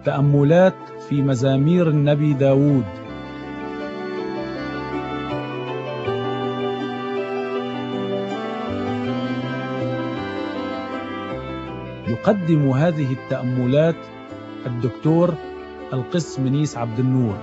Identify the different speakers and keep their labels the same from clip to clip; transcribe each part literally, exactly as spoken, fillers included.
Speaker 1: تأملات في مزامير النبي داود. يقدم هذه التأملات الدكتور القس منيس عبد النور.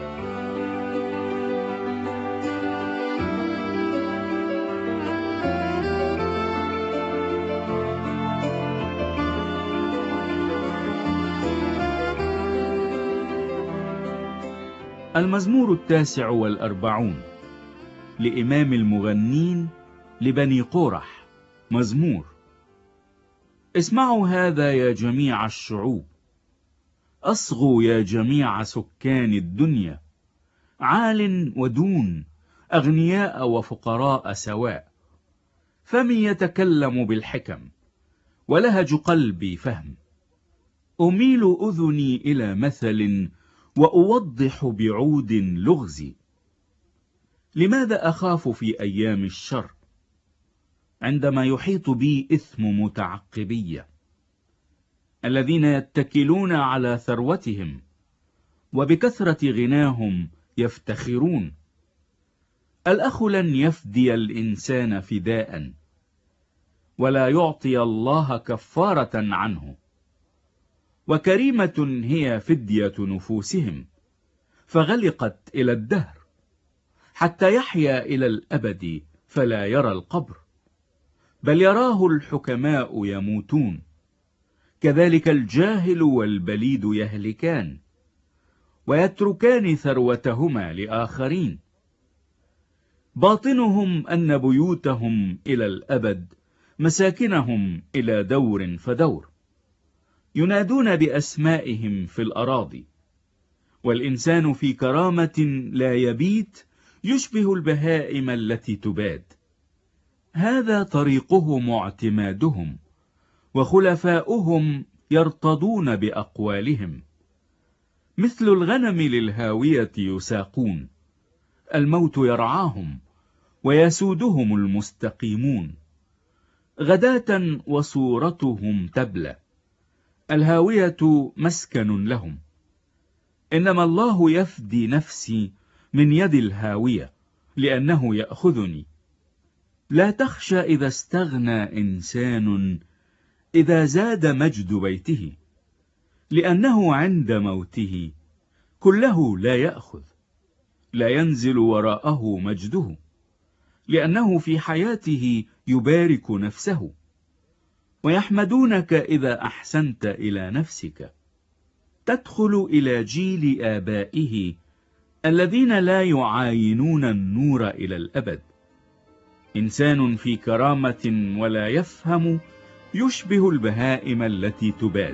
Speaker 2: المزمور التاسع والأربعون لإمام المغنين لبني قورح. مزمور: اسمعوا هذا يا جميع الشعوب، أصغوا يا جميع سكان الدنيا، عال ودون، أغنياء وفقراء سواء، فمي يتكلم بالحكم، ولهج قلبي فهم. أميل أذني إلى مثل، وأوضح بعود لغزي. لماذا أخاف في أيام الشر، عندما يحيط بي إثم متعقبية؟ الذين يتكلون على ثروتهم، وبكثرة غناهم يفتخرون. الأخ لن يفدي الإنسان فداء، ولا يعطي الله كفارة عنه. وكريمة هي فدية نفوسهم، فغلقت إلى الدهر، حتى يحيا إلى الأبد فلا يرى القبر، بل يراه الحكماء يموتون. كذلك الجاهل والبليد يهلكان، ويتركان ثروتهما لآخرين. باطنهم أن بيوتهم إلى الأبد، مساكنهم إلى دور فدور. ينادون بأسمائهم في الأراضي، والإنسان في كرامة لا يبيت، يشبه البهائم التي تباد. هذا طريقهم واعتمادهم، وخلفاؤهم يرتضون بأقوالهم. مثل الغنم للهاوية يساقون، الموت يرعاهم، ويسودهم المستقيمون. غداة وصورتهم تبلى، الهاوية مسكن لهم. إنما الله يفدي نفسي من يد الهاوية، لأنه يأخذني. لا تخشى إذا استغنى إنسان، إذا زاد مجد بيته، لأنه عند موته كله لا يأخذ، لا ينزل وراءه مجده، لأنه في حياته يبارك نفسه. ويحمدونك إذا أحسنت إلى نفسك. تدخل إلى جيل آبائه، الذين لا يعاينون النور إلى الأبد. إنسان في كرامة ولا يفهم، يشبه البهائم التي تباد.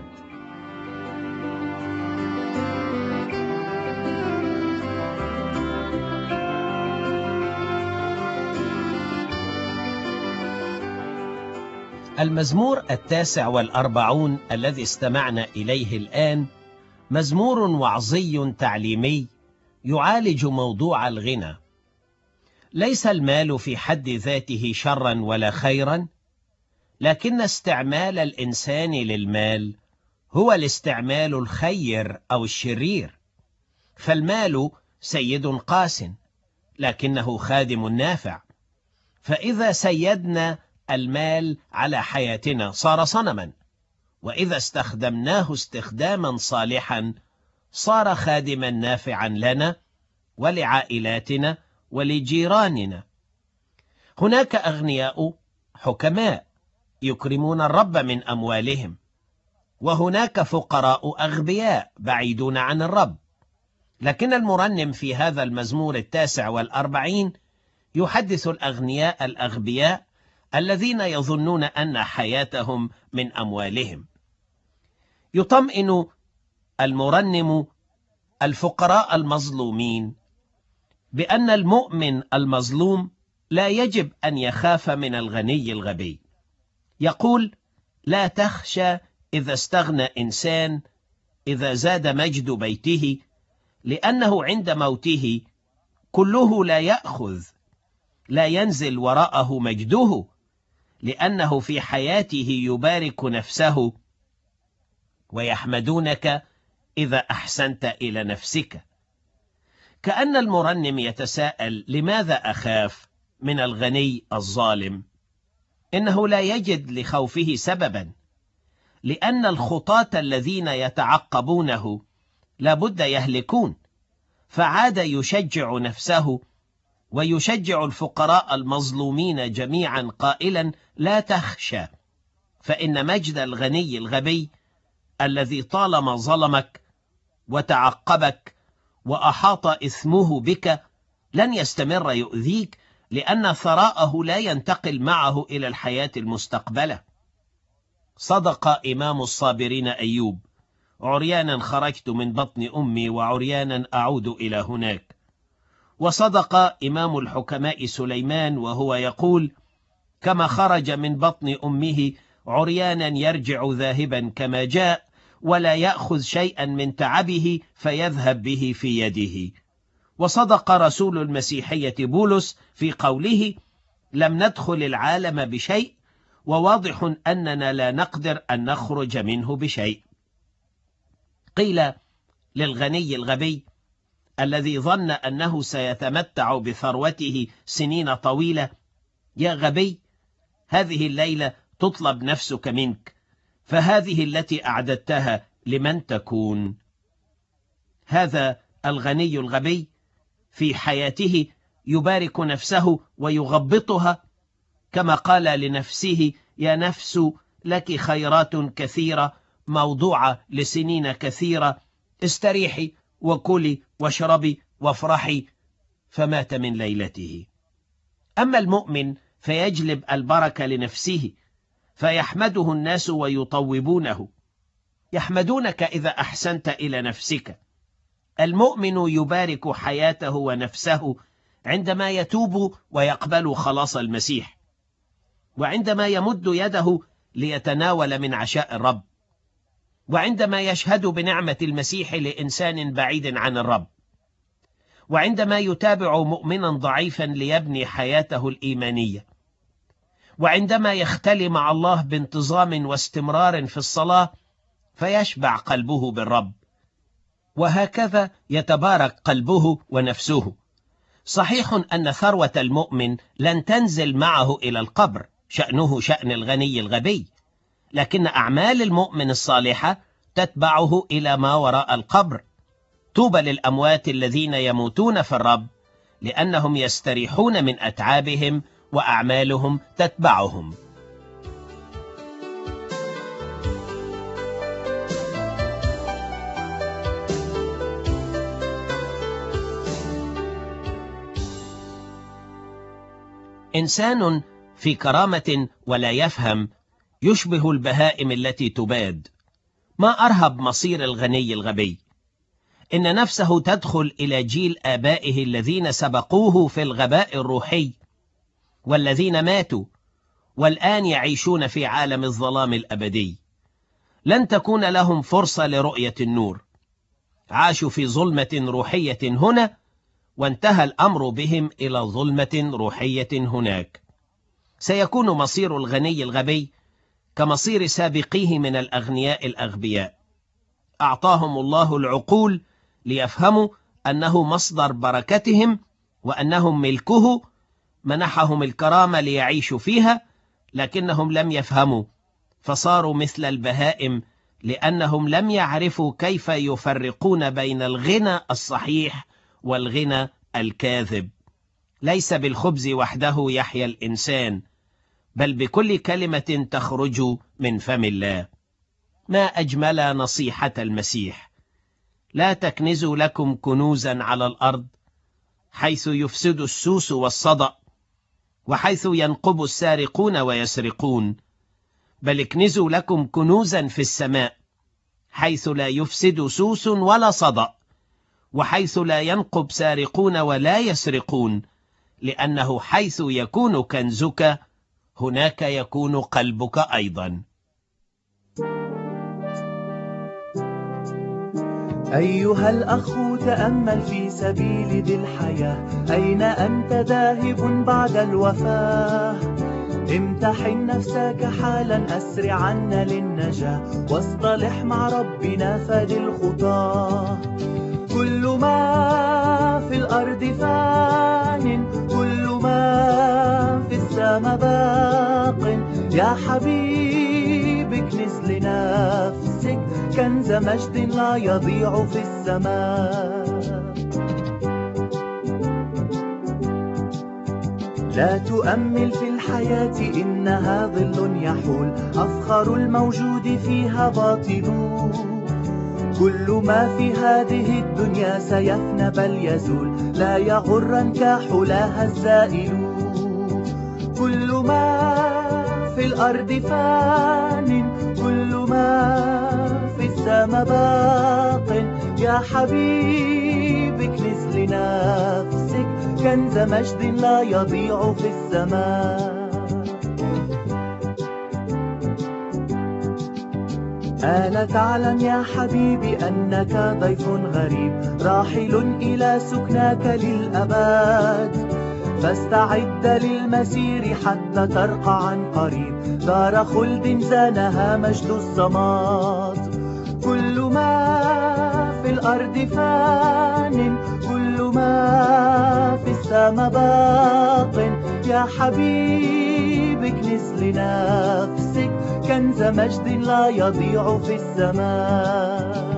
Speaker 3: المزمور التاسع والأربعون الذي استمعنا إليه الآن مزمور وعظي تعليمي يعالج موضوع الغنى. ليس المال في حد ذاته شرا ولا خيرا، لكن استعمال الإنسان للمال هو الاستعمال الخير أو الشرير. فالمال سيد قاس، لكنه خادم نافع. فإذا سيدنا المال على حياتنا صار صنما، وإذا استخدمناه استخداما صالحا صار خادما نافعا لنا ولعائلاتنا ولجيراننا. هناك أغنياء حكماء يكرمون الرب من أموالهم، وهناك فقراء أغبياء بعيدون عن الرب. لكن المرنم في هذا المزمور التاسع والأربعين يحدث الأغنياء الأغبياء الذين يظنون أن حياتهم من أموالهم. يطمئن المرنم الفقراء المظلومين بأن المؤمن المظلوم لا يجب أن يخاف من الغني الغبي. يقول: لا تخشى إذا استغنى إنسان، إذا زاد مجد بيته، لأنه عند موته كله لا يأخذ، لا ينزل وراءه مجده، لأنه في حياته يبارك نفسه. ويحمدونك إذا أحسنت إلى نفسك. كأن المرنم يتساءل: لماذا أخاف من الغني الظالم؟ إنه لا يجد لخوفه سببا، لأن الخطاة الذين يتعقبونه لابد يهلكون. فعاد يشجع نفسه ويشجع الفقراء المظلومين جميعا قائلا: لا تخشى، فإن مجد الغني الغبي الذي طالما ظلمك وتعقبك وأحاط إثمه بك لن يستمر يؤذيك، لأن ثراءه لا ينتقل معه إلى الحياة المستقبلة. صدق إمام الصابرين أيوب: عريانا خرجت من بطن أمي وعريانا أعود إلى هناك. وصدق إمام الحكماء سليمان وهو يقول: كما خرج من بطن أمه عريانا يرجع ذاهبا كما جاء، ولا يأخذ شيئا من تعبه فيذهب به في يده. وصدق رسول المسيحية بولس في قوله: لم ندخل العالم بشيء، وواضح أننا لا نقدر أن نخرج منه بشيء. قيل للغني الغبي الذي ظن أنه سيتمتع بثروته سنين طويلة: يا غبي، هذه الليلة تطلب نفسك منك، فهذه التي أعددتها لمن تكون؟ هذا الغني الغبي في حياته يبارك نفسه ويغبطها، كما قال لنفسه: يا نفس لك خيرات كثيرة موضوعة لسنين كثيرة، استريحي وكلي واشربي وافرحي. فمات من ليلته. أما المؤمن فيجلب البركة لنفسه، فيحمده الناس ويطوبونه. يحمدونك إذا أحسنت إلى نفسك. المؤمن يبارك حياته ونفسه عندما يتوب ويقبل خلاص المسيح، وعندما يمد يده ليتناول من عشاء الرب، وعندما يشهد بنعمة المسيح لإنسان بعيد عن الرب، وعندما يتابع مؤمنا ضعيفا ليبني حياته الإيمانية، وعندما يختلي مع الله بانتظام واستمرار في الصلاة فيشبع قلبه بالرب، وهكذا يتبارك قلبه ونفسه. صحيح أن ثروة المؤمن لن تنزل معه إلى القبر، شأنه شأن الغني الغبي، لكن أعمال المؤمن الصالحة تتبعه إلى ما وراء القبر. طوبى للأموات الذين يموتون في الرب، لأنهم يستريحون من أتعابهم وأعمالهم تتبعهم. إنسان في كرامة ولا يفهم يشبه البهائم التي تباد. ما أرهب مصير الغني الغبي. إن نفسه تدخل إلى جيل آبائه الذين سبقوه في الغباء الروحي، والذين ماتوا والآن يعيشون في عالم الظلام الأبدي. لن تكون لهم فرصة لرؤية النور. عاشوا في ظلمة روحية هنا، وانتهى الأمر بهم إلى ظلمة روحية هناك. سيكون مصير الغني الغبي كمصير سابقيه من الأغنياء الأغبياء. أعطاهم الله العقول ليفهموا أنه مصدر بركتهم وأنهم ملكه، منحهم الكرامة ليعيشوا فيها، لكنهم لم يفهموا، فصاروا مثل البهائم، لأنهم لم يعرفوا كيف يفرقون بين الغنى الصحيح والغنى الكاذب. ليس بالخبز وحده يحيا الإنسان، بل بكل كلمة تخرج من فم الله. ما أجمل نصيحة المسيح: لا تكنزوا لكم كنوزا على الأرض، حيث يفسد السوس والصدأ، وحيث ينقب السارقون ويسرقون، بل اكنزوا لكم كنوزا في السماء، حيث لا يفسد سوس ولا صدأ، وحيث لا ينقب سارقون ولا يسرقون، لأنه حيث يكون كنزك هناك يكون قلبك أيضا.
Speaker 4: أيها الأخ تأمل في سبيل ذي الحياة، أين أنت ذاهب بعد الوفاة؟ امتحن نفسك حالا أسرعا للنجاة، واصطلح مع ربنا فادي الخطاة. كل ما في الأرض فان، كل ما في السماء باق. يا حبيبي اكنز لنفسك كنز مجد لا يضيع في السماء. لا تؤمل في الحياة إنها ظل يحول، أفخر الموجود فيها باطل. كل ما في هذه الدنيا سيفنى بل يزول، لا يغرنك حلاها الزائل. كل ما في الأرض فان، كل ما في السماء باق. يا حبيبي اكنز لنفسك كنز مجد لا يضيع في السماء. ألا تعلم يا حبيبي أنك ضيف غريب، راحل إلى سكناك للأبد. فاستعد للمسير حتى ترقى عن قريب، دار خلد زانها مجد الصماد. كل ما في الأرض فان، كل ما في السماء باق. يا حبيبي اكنز لنفسك كنز مجد لا يضيع في السماء.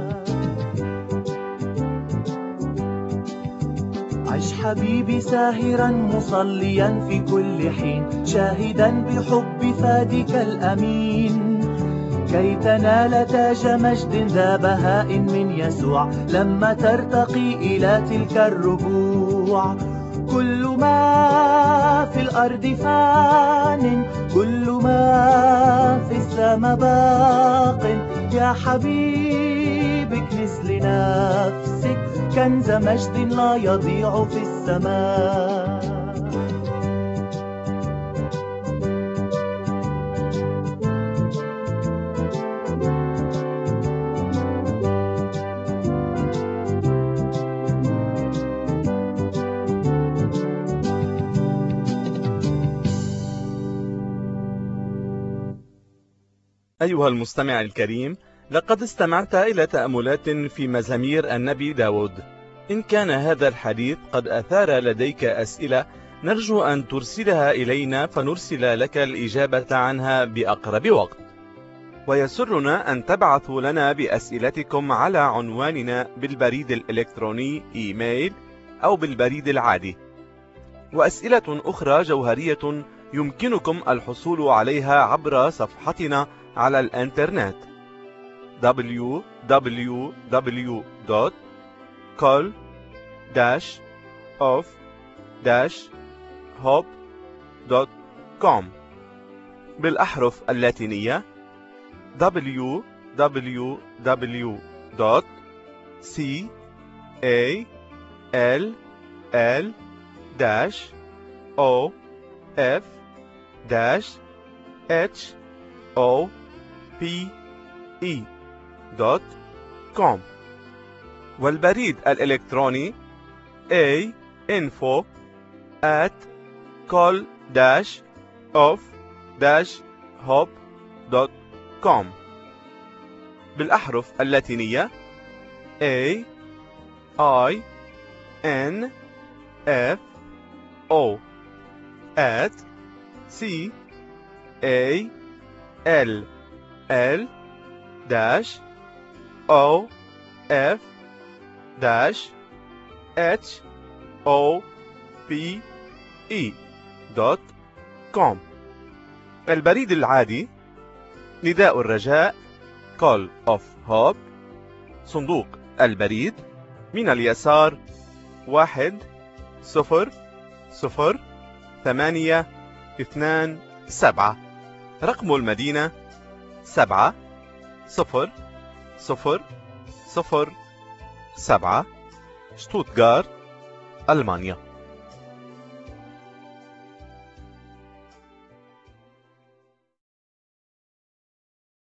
Speaker 4: عش حبيبي ساهرا مصليا في كل حين، شاهدا بحب فادك الأمين، كي تنال تاج مجد ذا بهاء من يسوع لما ترتقي إلى تلك الربوع. كل ما في الأرض فان، كل ما في السماء باق. يا حبيبي اكنز لنفسك كنز مجد لا يضيع في السماء.
Speaker 5: أيها المستمع الكريم، لقد استمعت إلى تأملات في مزامير النبي داود. إن كان هذا الحديث قد أثار لديك أسئلة، نرجو أن ترسلها إلينا فنرسل لك الإجابة عنها بأقرب وقت. ويسرنا أن تبعثوا لنا بأسئلتكم على عنواننا بالبريد الإلكتروني إيميل أو بالبريد العادي. وأسئلة أخرى جوهرية يمكنكم الحصول عليها عبر صفحتنا على الإنترنت دبليو دبليو دبليو دوت كول داش أوف داش هوب دوت كوم بالأحرف اللاتينية دبليو دبليو دبليو دوت سي إيه إل إل داش أو إف داش إتش أو بي إي دوت كوم والبريد الإلكتروني A info at call dash of dash hop دوت كوم بالأحرف اللاتينية A I N F O at C A L L dash O F dash H O P E دوت كوم. البريد العادي نداء الرجاء Call of Hope، صندوق البريد من اليسار واحد صفر صفر ثمانية اثنان سبعة، رقم المدينة سبعة صفر صفر صفر سبعة، شتوتغارت، ألمانيا.